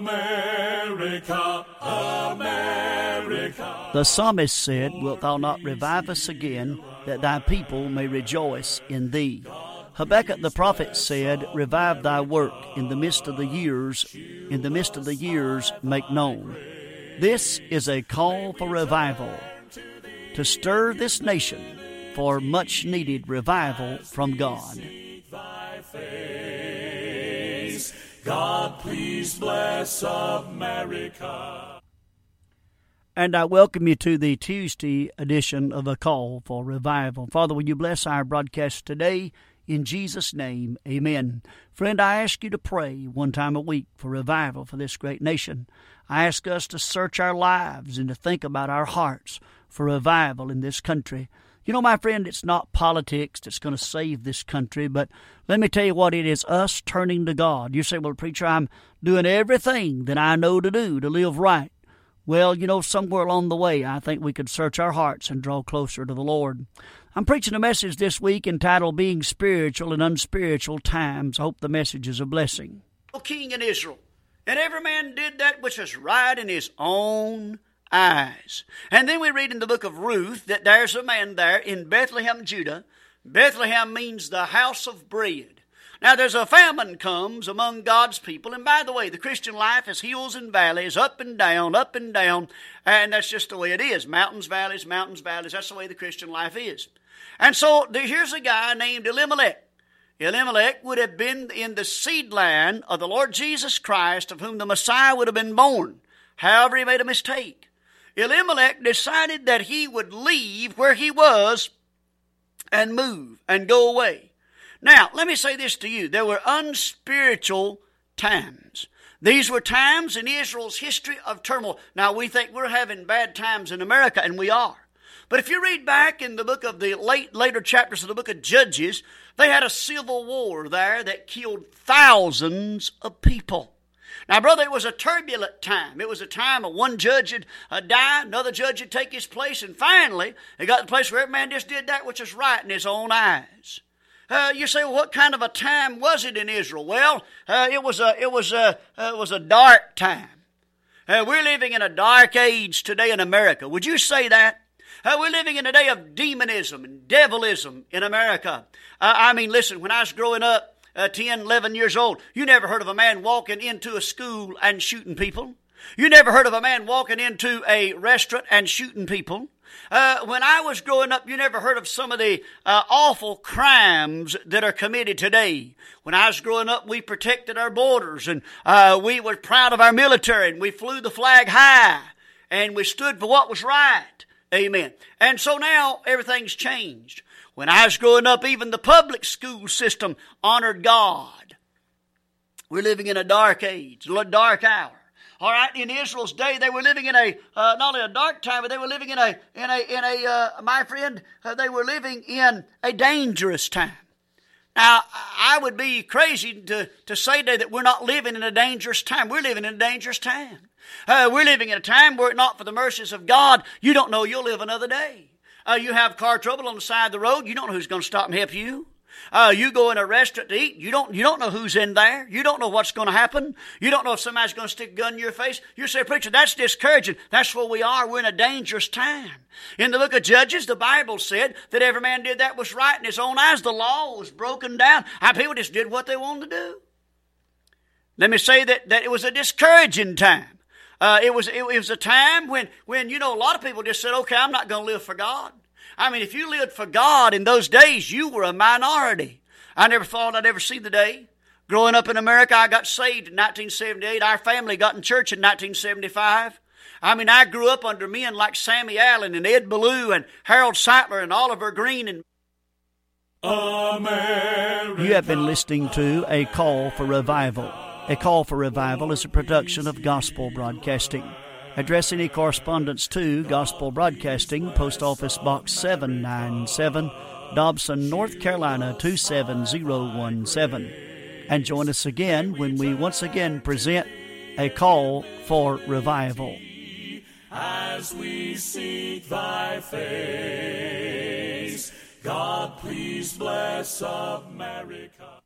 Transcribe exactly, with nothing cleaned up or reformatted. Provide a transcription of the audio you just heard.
America, America. The psalmist said, "Wilt thou not revive us again, that thy people may rejoice in thee?" Habakkuk the prophet said, "Revive thy work in the midst of the years, in the midst of the years make known." This is a call for revival, to stir this nation for much needed revival from God. God, please bless America. And I welcome you to the Tuesday edition of A Call for Revival. Father, will you bless our broadcast today? In Jesus' name, amen. Friend, I ask you to pray one time a week for revival for this great nation. I ask us to search our lives and to think about our hearts for revival in this country. You know, my friend, it's not politics that's going to save this country, but let me tell you what, it is us turning to God. You say, "Well, preacher, I'm doing everything that I know to do to live right." Well, you know, somewhere along the way, I think we could search our hearts and draw closer to the Lord. I'm preaching a message this week entitled Being Spiritual in Unspiritual Times. I hope the message is a blessing. King in Israel, and every man did that which was right in his own eyes. And then we read in the book of Ruth that there's a man there in Bethlehem, Judah. Bethlehem means the house of bread. Now there's a famine comes among God's people. And by the way, the Christian life is hills and valleys, up and down, up and down. And that's just the way it is. Mountains, valleys, mountains, valleys. That's the way the Christian life is. And so here's a guy named Elimelech. Elimelech would have been in the seed line of the Lord Jesus Christ, of whom the Messiah would have been born. However, he made a mistake. Elimelech decided that he would leave where he was and move and go away. Now, let me say this to you. There were unspiritual times. These were times in Israel's history of turmoil. Now, we think we're having bad times in America, and we are. But if you read back in the book of the late, later chapters of the book of Judges, they had a civil war there that killed thousands of people. Now, brother, it was a turbulent time. It was a time of one judge would uh, die, another judge would take his place, and finally, it got to the place where every man just did that which was right in his own eyes. Uh, you say, well, what kind of a time was it in Israel? Well, uh, it was a it was a uh, it was a dark time. Uh, we're living in a dark age today in America. Would you say that? Uh, we're living in a day of demonism and devilism in America. Uh, I mean, listen, when I was growing up, uh, ten, eleven years old, you never heard of a man walking into a school and shooting people. You never heard of a man walking into a restaurant and shooting people. Uh, when I was growing up, you never heard of some of the uh, awful crimes that are committed today. When I was growing up, we protected our borders, and uh, we were proud of our military, and we flew the flag high, and we stood for what was right. Amen. And so now everything's changed. When I was growing up, even the public school system honored God. We're living in a dark age, a dark hour. All right, in Israel's day, they were living in a uh, not only a dark time, but they were living in a in a in a uh, my friend, uh, they were living in a dangerous time. Now, I would be crazy to to say today that we're not living in a dangerous time. We're living in a dangerous time. Uh, we're living in a time where, not for the mercies of God, you don't know you'll live another day. Uh, you have car trouble on the side of the road. You don't know who's going to stop and help you. Uh, you go in a restaurant to eat. You don't, you don't know who's in there. You don't know what's going to happen. You don't know if somebody's going to stick a gun in your face. You say, preacher, that's discouraging. That's where we are. We're in a dangerous time. In the book of Judges, the Bible said that every man did that was right in his own eyes. The law was broken down. And people just did what they wanted to do. Let me say that, that it was a discouraging time. Uh, it was, it, it was a time when, when, you know, a lot of people just said, okay, I'm not going to live for God. I mean, if you lived for God in those days, you were a minority. I never thought I'd ever see the day. Growing up in America, I got saved in nineteen seventy-eight. Our family got in church in nineteen seventy-five. I mean, I grew up under men like Sammy Allen and Ed Ballou and Harold Seitler and Oliver Green. And America. You have been listening to A Call for Revival. A Call for Revival is a production of Gospel Broadcasting. Address any correspondence to Gospel Broadcasting, Post Office Box seven ninety-seven, Dobson, North Carolina two seven zero one seven. And join us again when we once again present A Call for Revival. As we seek thy face, God, please bless America.